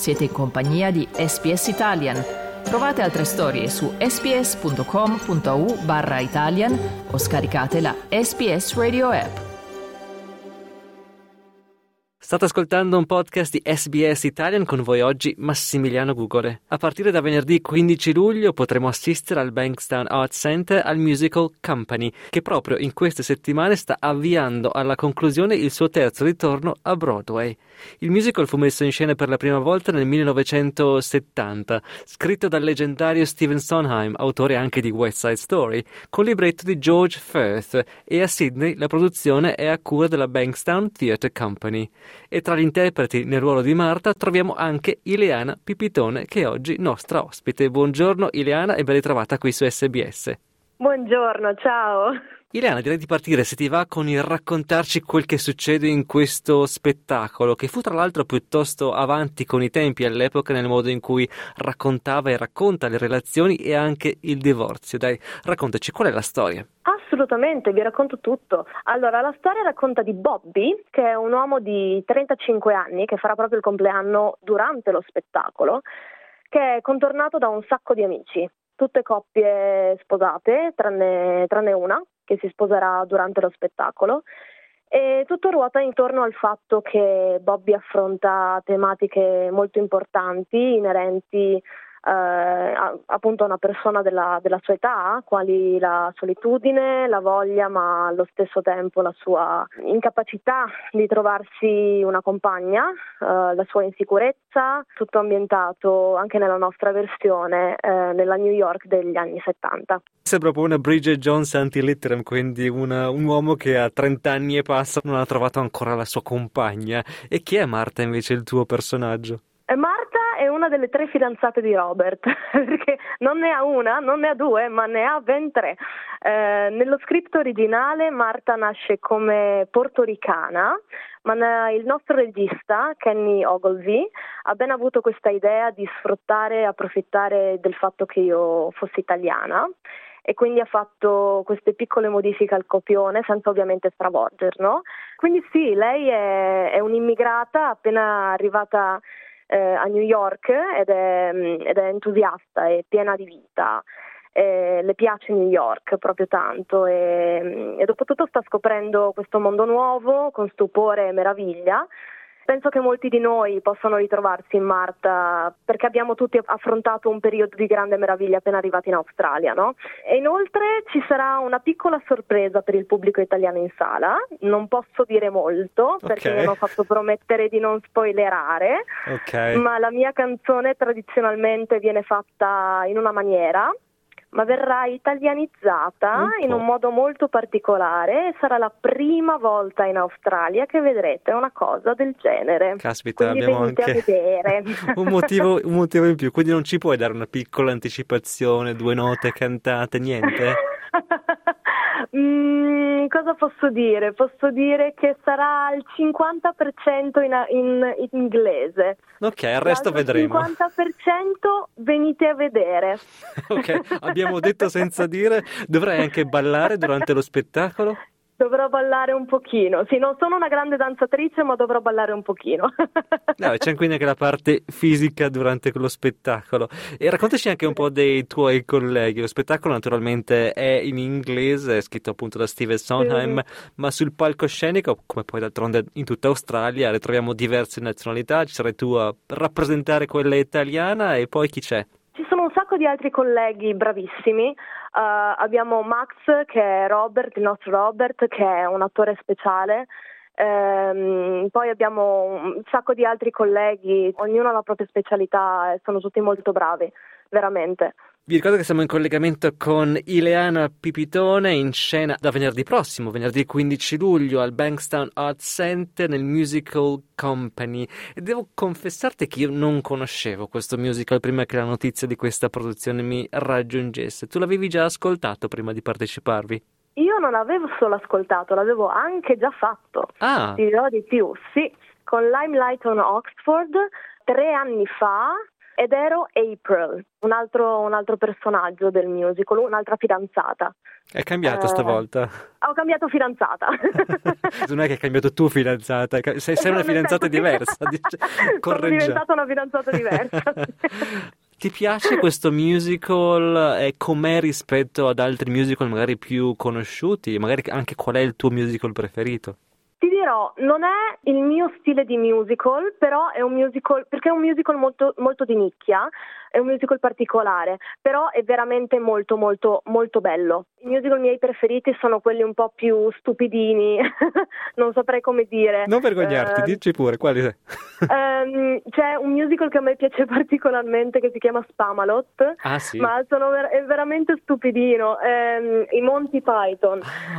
Siete in compagnia di SBS Italian. Trovate altre storie su sbs.com.au/Italian o scaricate la SBS Radio app. State ascoltando un podcast di SBS Italian, con voi oggi Massimiliano Gugole. A partire da venerdì 15 luglio potremo assistere al Bankstown Arts Center al musical Company, che proprio in queste settimane sta avviando alla conclusione il suo terzo ritorno a Broadway. Il musical fu messo in scena per la prima volta nel 1970, scritto dal leggendario Stephen Sondheim, autore anche di West Side Story, con libretto di George Firth, e a Sydney la produzione è a cura della Bankstown Theatre Company. E tra gli interpreti nel ruolo di Marta troviamo anche Ileana Pipitone, che è oggi nostra ospite. Buongiorno Ileana e ben ritrovata qui su SBS. Buongiorno, ciao. Ileana, direi di partire, se ti va, con il raccontarci quel che succede in questo spettacolo, che fu tra l'altro piuttosto avanti con i tempi all'epoca nel modo in cui raccontava e racconta le relazioni e anche il divorzio. Dai, raccontaci, qual è la storia? Assolutamente, vi racconto tutto. Allora, la storia racconta di Bobby, che è un uomo di 35 anni, che farà proprio il compleanno durante lo spettacolo, che è contornato da un sacco di amici, tutte coppie sposate, tranne una, che si sposerà durante lo spettacolo, e tutto ruota intorno al fatto che Bobby affronta tematiche molto importanti inerenti appunto a una persona della sua età, quali la solitudine, la voglia, ma allo stesso tempo la sua incapacità di trovarsi una compagna, la sua insicurezza, tutto ambientato anche nella nostra versione nella New York degli anni 70. Sembra proprio una Bridget Jones anti-litteram, quindi un uomo che a 30 anni e passa non ha trovato ancora la sua compagna. E chi è Marta invece, il tuo personaggio? Marta è una delle 3 fidanzate di Robert, perché non ne ha una, non ne ha 2, ma ne ha ben 3. Nello script originale Marta nasce come portoricana, ma il nostro regista, Kenny Ogilvy, ha ben avuto questa idea di sfruttare e approfittare del fatto che io fossi italiana, e quindi ha fatto queste piccole modifiche al copione senza ovviamente stravolgerlo. Quindi sì, lei è un'immigrata appena arrivata a New York ed è entusiasta e piena di vita. Le piace New York proprio tanto e dopo tutto sta scoprendo questo mondo nuovo con stupore e meraviglia. Penso che molti di noi possano ritrovarsi in Marta, perché abbiamo tutti affrontato un periodo di grande meraviglia appena arrivati in Australia, no? E inoltre ci sarà una piccola sorpresa per il pubblico italiano in sala. Non posso dire molto, perché mi hanno fatto promettere di non spoilerare, ma la mia canzone tradizionalmente viene fatta in una maniera, ma verrà italianizzata in un modo molto particolare e sarà la prima volta in Australia che vedrete una cosa del genere. Caspita, quindi abbiamo venite anche a vedere. un motivo in più, quindi non ci puoi dare una piccola anticipazione, 2 note cantate, niente? Cosa posso dire? Posso dire che sarà il 50% in inglese. Ok, il resto vedremo. Il 50% venite a vedere. Ok, abbiamo detto senza dire. Dovrai anche ballare durante lo spettacolo? Dovrò ballare un pochino. Sì, non sono una grande danzatrice, ma dovrò ballare un pochino. No, c'è quindi anche la parte fisica durante lo spettacolo. E raccontaci anche un po' dei tuoi colleghi. Lo spettacolo naturalmente è in inglese, è scritto appunto da Stephen Sondheim, ma sul palcoscenico, come poi d'altronde in tutta Australia, le troviamo diverse nazionalità. Ci sarai tu a rappresentare quella italiana, e poi chi c'è? Ci sono un sacco di altri colleghi bravissimi. Abbiamo Max, che è Robert, il nostro Robert, che è un attore speciale. Poi abbiamo un sacco di altri colleghi, ognuno ha la propria specialità e sono tutti molto bravi, veramente. Vi ricordo che siamo in collegamento con Ileana Pipitone, in scena da venerdì prossimo, venerdì 15 luglio, al Bankstown Arts Center nel musical Company. E devo confessarti che io non conoscevo questo musical prima che la notizia di questa produzione mi raggiungesse. Tu l'avevi già ascoltato prima di parteciparvi? Io non avevo solo ascoltato, l'avevo anche già fatto. Ti dirò di più, sì, con Limelight on Oxford 3 anni fa. ed ero April, un altro personaggio del musical, un'altra fidanzata. È cambiato stavolta? Ho cambiato fidanzata. Non è che hai cambiato tu fidanzata, sei una fidanzata diversa. Sono diventata una fidanzata diversa. Ti piace questo musical e com'è rispetto ad altri musical magari più conosciuti? Magari anche qual è il tuo musical preferito? Ti dirò, non è il mio stile di musical, però è un musical, perché è un musical molto, molto di nicchia, è un musical particolare, però è veramente molto, molto, molto bello. I musical miei preferiti sono quelli un po' più stupidini, non saprei come dire. Non vergognarti, dici pure, quali sei? C'è un musical che a me piace particolarmente che si chiama Spamalot, sì? Ma è veramente stupidino, i Monty Python.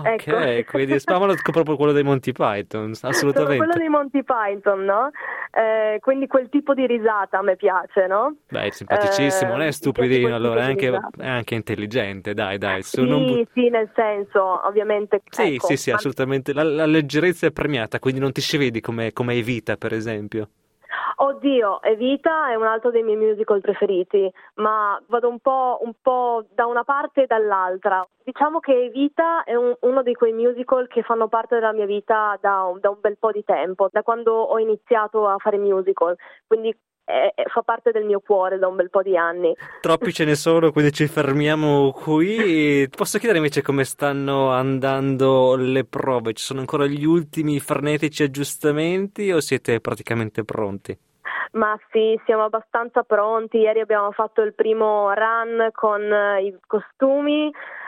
Ok, quindi Spamalot è proprio quello dei Monty Python, assolutamente. Sono quello dei Monty Python, no? Quindi quel tipo di risata a me piace, no? Beh, è simpaticissimo, non è stupidino, allora è anche intelligente, dai. Sì, nel senso, ovviamente. Sì, ecco, sì, assolutamente. La leggerezza è premiata, quindi non ti ci vedi come Evita, per esempio. Oddio, Evita è un altro dei miei musical preferiti, ma vado un po' da una parte e dall'altra. Diciamo che Evita è uno di quei musical che fanno parte della mia vita da un bel po' di tempo, da quando ho iniziato a fare musical, quindi fa parte del mio cuore da un bel po' di anni. Troppi ce ne sono, quindi ci fermiamo qui. Posso chiedere invece come stanno andando le prove? Ci sono ancora gli ultimi frenetici aggiustamenti o siete praticamente pronti? Ma sì, siamo abbastanza pronti. Ieri abbiamo fatto il primo run con i costumi.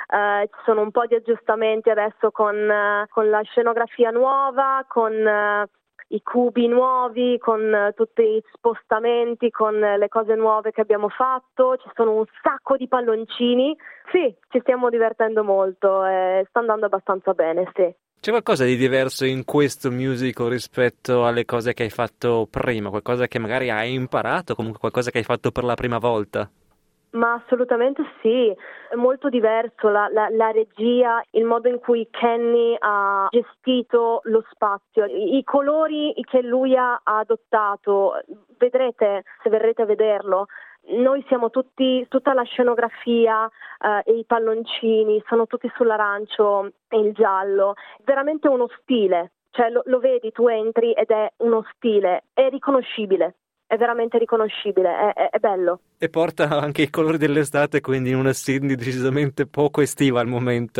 Ci sono un po' di aggiustamenti adesso con la scenografia nuova, con i cubi nuovi, con tutti i spostamenti, con le cose nuove che abbiamo fatto. Ci sono un sacco di palloncini. Sì, ci stiamo divertendo molto, sta andando abbastanza bene, sì. C'è qualcosa di diverso in questo musical rispetto alle cose che hai fatto prima? Qualcosa che magari hai imparato, comunque qualcosa che hai fatto per la prima volta? Ma assolutamente sì, è molto diverso la regia, il modo in cui Kenny ha gestito lo spazio, i colori che lui ha adottato, vedrete se verrete a vederlo. Noi siamo tutta la scenografia e i palloncini sono tutti sull'arancio e il giallo, veramente uno stile, cioè lo vedi, tu entri ed è uno stile, è riconoscibile. È veramente riconoscibile, è bello. E porta anche i colori dell'estate, quindi in una Sydney decisamente poco estiva al momento.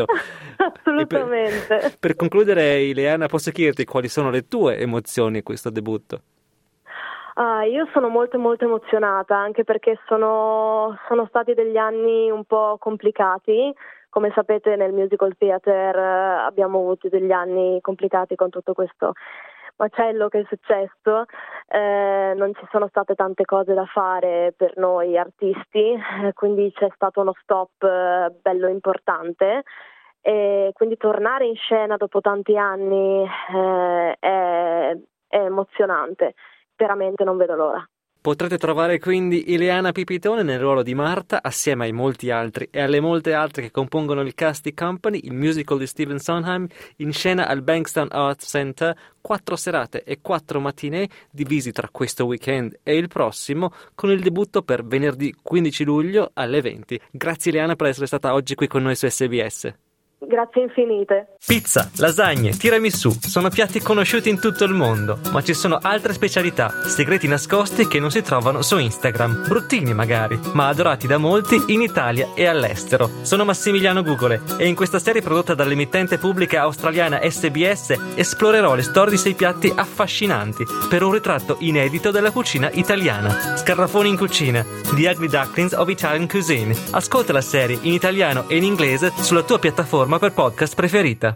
Assolutamente. Per concludere, Ileana, posso chiederti quali sono le tue emozioni a questo debutto? Io sono molto molto emozionata, anche perché sono stati degli anni un po' complicati. Come sapete, nel musical theater abbiamo avuto degli anni complicati con tutto questo macello che è successo, non ci sono state tante cose da fare per noi artisti, quindi c'è stato uno stop bello importante e quindi tornare in scena dopo tanti anni è emozionante, veramente non vedo l'ora. Potrete trovare quindi Ileana Pipitone nel ruolo di Marta assieme ai molti altri e alle molte altre che compongono il cast di Company, il musical di Stephen Sondheim, in scena al Bankstown Arts Center, 4 serate e 4 matinee divisi tra questo weekend e il prossimo, con il debutto per venerdì 15 luglio alle 20. Grazie Ileana per essere stata oggi qui con noi su SBS. Grazie infinite. Pizza, lasagne, tiramisù sono piatti conosciuti in tutto il mondo, ma ci sono altre specialità, segreti nascosti che non si trovano su Instagram, bruttini magari, ma adorati da molti in Italia e all'estero. Sono Massimiliano Gugole e in questa serie prodotta dall'emittente pubblica australiana SBS esplorerò le storie di 6 piatti affascinanti per un ritratto inedito della cucina italiana. Scarrafoni in cucina, The Ugly Ducklings of Italian Cuisine. Ascolta la serie in italiano e in inglese sulla tua piattaforma per podcast preferita.